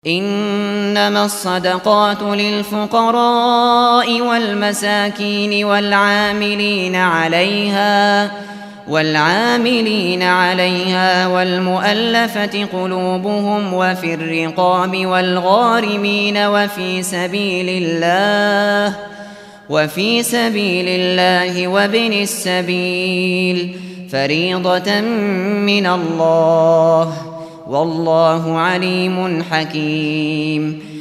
إنما الصدقات للفقراء والمساكين والعاملين عليها والمؤلفة قلوبهم وفي الرقاب والغارمين وفي سبيل الله وابن السبيل فريضة من الله والله عليم حكيم.